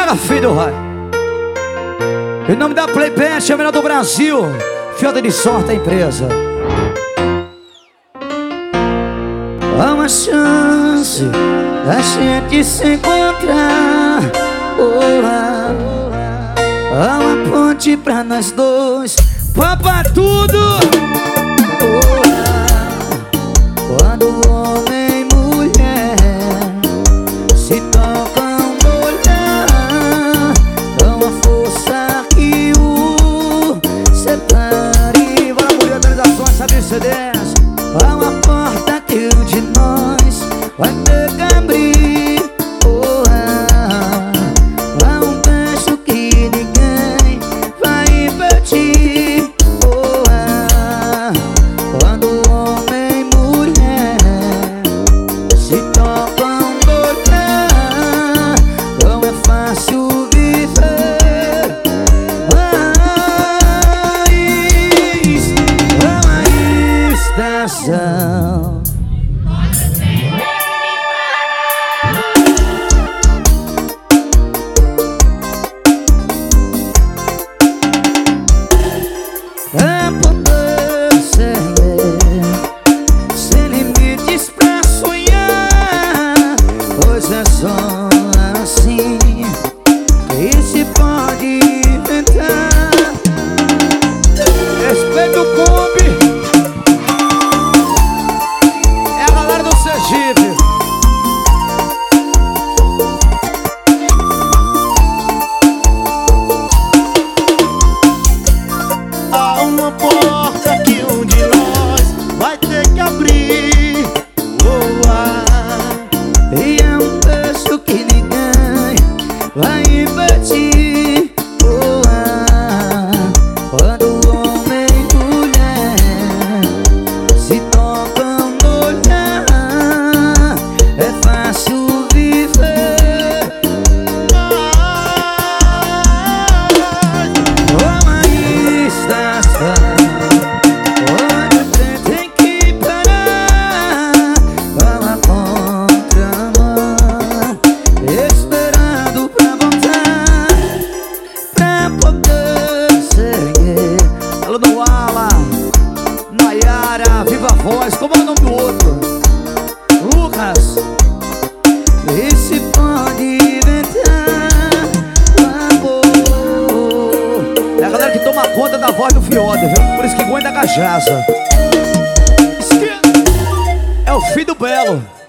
filho, vai. Em nome da Playbet, a melhor do Brasil, Fiota de Sorte, a empresa. Há uma chance da gente se encontrar. Há uma ponte pra nós dois. Papa tudo. Quando homem e mulher se tocam no olhar, dão a força que o separe. Bora, mulher, atualizações, sabe CDs. Há uma porta que um de nós vai ter que abrir. Há um beijo que ninguém vai impedir. Quando homem e mulher se tocam no olhar, não é fácil viver. Uma estação. É poder ser sem limites pra sonhar, pois é só assim que se pode inventar. Respeito o Kombi, é a galera do Sergipe. Há uma porta que um de nós vai ter que abrir. E é um beijo que ninguém vai impedir. Quando homem e mulher se tocam no olhar, é fácil viver. Uma estação onde o trem tem que parar. Uma contramão esperando pra voltar, pra poder seguir. Alô, Noala, Nayara, Viva a Voz, como é o nome do outro? Lucas. E se pode inventar amor. É a galera que toma conta da voz do Fiota, viu? Por isso que aguenta a cachaça. É o filho do Belo.